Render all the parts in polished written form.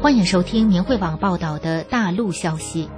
欢迎收听明慧网报道的大陆消息。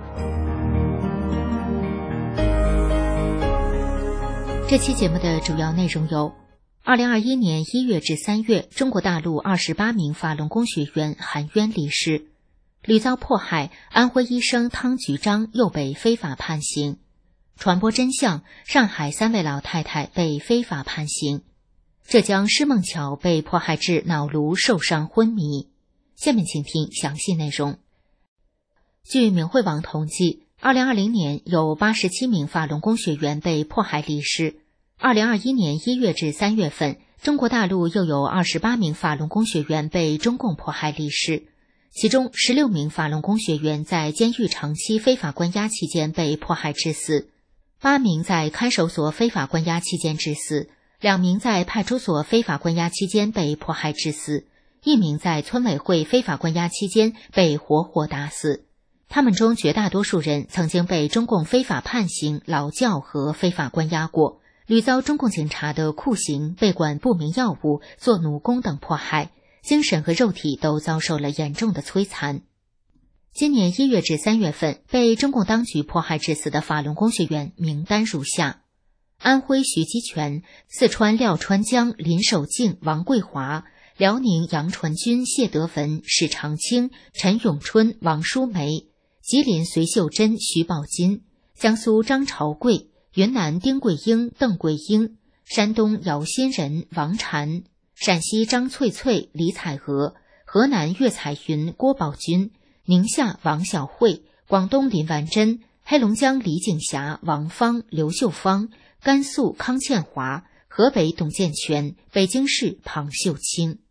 这期节目的主要内容有：2021年1月至3月，中国大陆28名法轮功学员含冤离世；屡遭迫害，安徽医生汤菊章又被非法判刑；传播真相，上海3位老太太被非法判刑；浙江施梦桥被迫害致脑颅受伤昏迷。下面请听详细内容。据明慧网统计，2020年有87名法轮功学员被迫害离世。2021年1月至3月份，中国大陆又有28名法轮功学员被中共迫害离世，其中16名法轮功学员在监狱长期非法关押期间被迫害致死，8名在看守所非法关押期间致死，2名在派出所非法关押期间被迫害致死，1名在村委会非法关押期间被活活打死。他们中绝大多数人曾经被中共非法判刑、劳教和非法关押过，屡遭中共警察的酷刑、被管不明药物、做奴工等迫害，精神和肉体都遭受了严重的摧残。今年1月至3月份，被中共当局迫害致死的法轮功学员名单如下：安徽徐基全、四川廖川江、林守敬、王桂华、辽宁杨传军、谢德文、史长青、陈永春、王淑梅，吉林隋秀珍、徐宝金，江苏张朝贵，云南丁桂英、邓桂英，山东姚新仁、王禅，陕西张翠翠、李彩娥，河南岳彩云、郭宝军，宁夏王小慧，广东林完珍，黑龙江李景霞、王芳、刘秀芳，甘肃康倩华，河北董建全，北京市庞秀清。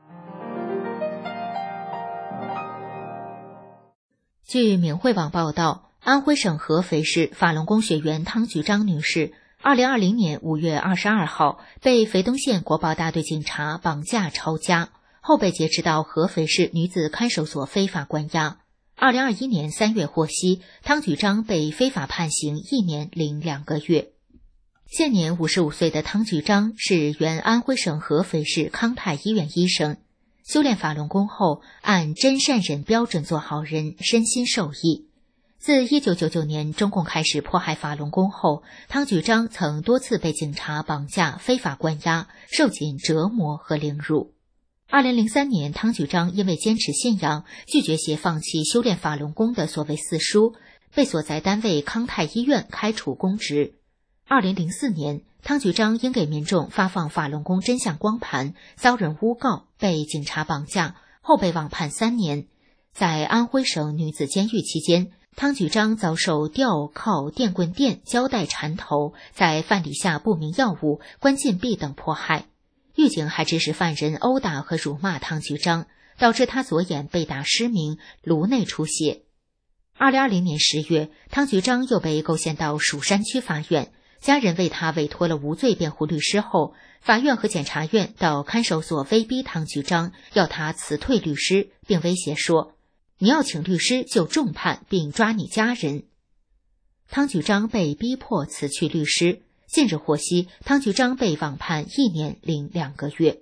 据明慧网报道，安徽省合肥市法轮功学员汤菊章女士2020年5月22号被肥东县国保大队警察绑架抄家，后被劫持到合肥市女子看守所非法关押。2021年3月获悉，汤菊章被非法判刑1年零2个月。现年55岁的汤菊章是原安徽省合肥市康泰医院医生，修炼法轮功后，按真善忍标准做好人，身心受益。自1999年中共开始迫害法轮功后，汤菊章曾多次被警察绑架、非法关押，受尽折磨和凌辱。2003年，汤菊章因为坚持信仰，拒绝写放弃修炼法轮功的所谓四书，被所在单位康泰医院开除公职。2004年，汤菊章因给民众发放法轮功真相光盘，遭人诬告，被警察绑架，后被网判3年。在安徽省女子监狱期间，汤菊章遭受吊、铐、电棍电、胶带缠头，在饭里下不明药物、关禁闭等迫害。狱警还指使犯人殴打和辱骂汤菊章，导致他左眼被打失明，颅内出血。2020年10月，汤菊章又被构陷到蜀山区法院，家人为他委托了无罪辩护律师后，法院和检察院到看守所威逼汤菊章，要他辞退律师，并威胁说：“你要请律师就重判并抓你家人。”汤菊章被逼迫辞去律师。近日获悉，汤菊章被网判1年零2个月。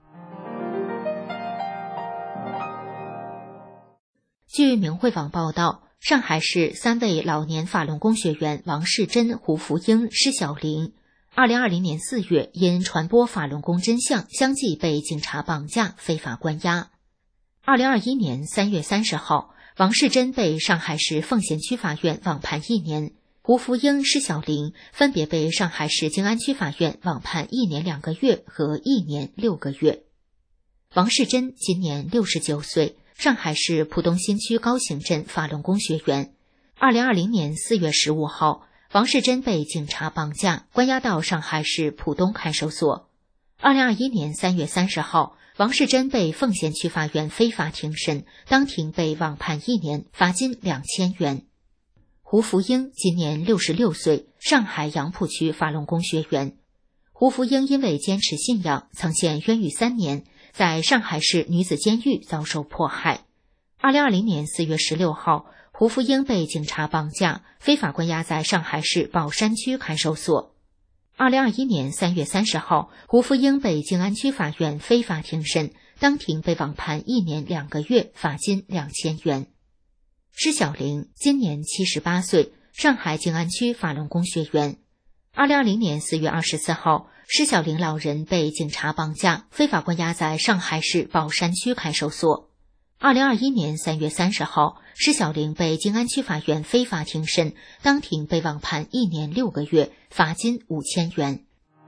据明慧网报道，上海市3位老年法轮功学员王世珍、胡福英、施小玲2020年4月因传播法轮功真相，相继被警察绑架、非法关押。2021年3月30号，王世珍被上海市奉贤区法院网判1年，胡福英、施小玲分别被上海市静安区法院网判1年2个月和1年6个月。王世珍今年69岁，上海市浦东新区高行镇法轮功学员。2020年4月15号，王世珍被警察绑架，关押到上海市浦东看守所。2021年3月30号，王世珍被奉贤区法院非法庭审，当庭被网判1年，罚金2000元。胡福英今年66岁，上海杨浦区法轮功学员。胡福英因为坚持信仰，曾陷冤狱3年，在上海市女子监狱遭受迫害。2020年4月16号，胡福英被警察绑架，非法关押在上海市宝山区看守所。2021年3月30号，胡福英被静安区法院非法庭审， 当庭被网判1年2个月，罚金2000元。施小玲今年78岁，上海静安区法轮功学员。2020年4月24号，施小玲老人被警察绑架，非法关押在上海市宝山区看守所。2021年3月30号，施小玲被静安区法院非法庭审，当庭被网判1年6个月，罚金5000元。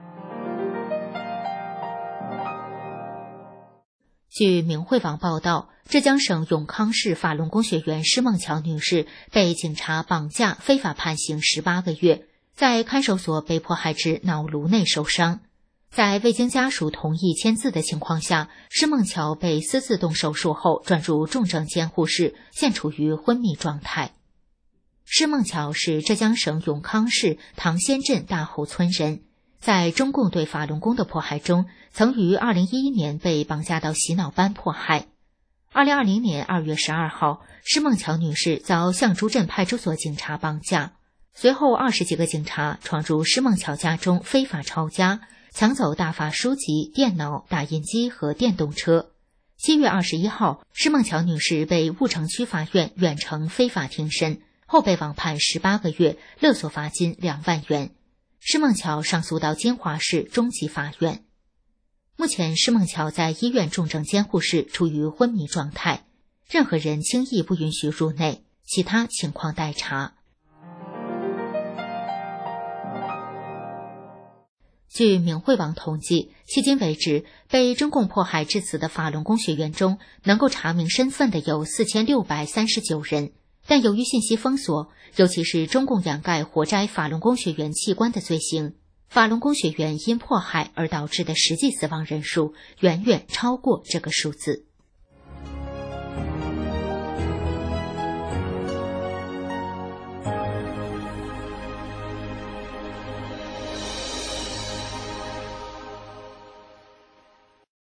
据明慧网报道，浙江省永康市法轮功学员施梦桥女士被警察绑架，非法判刑18个月，在看守所被迫害至脑颅内受伤。在未经家属同意签字的情况下，施梦桥被私自动手术后转入重症监护室，现处于昏迷状态。施梦桥是浙江省永康市唐仙镇大后村人，在中共对法轮功的迫害中，曾于2011年被绑架到洗脑班迫害。2020年2月12号，施梦桥女士遭象珠镇派出所警察绑架，随后20几个警察闯入施梦桥家中非法抄家，抢走大法书籍、电脑、打印机和电动车。7月21号，施梦桥女士被婺城区法院远程非法庭审，后被网判18个月，勒索罚金2万元。施梦桥上诉到金华市中级法院。目前施梦桥在医院重症监护室处于昏迷状态，任何人轻易不允许入内，其他情况待查。据明慧网统计，迄今为止，被中共迫害致死的法轮功学员中，能够查明身份的有4639人。但由于信息封锁，尤其是中共掩盖活摘法轮功学员器官的罪行，法轮功学员因迫害而导致的实际死亡人数远远超过这个数字。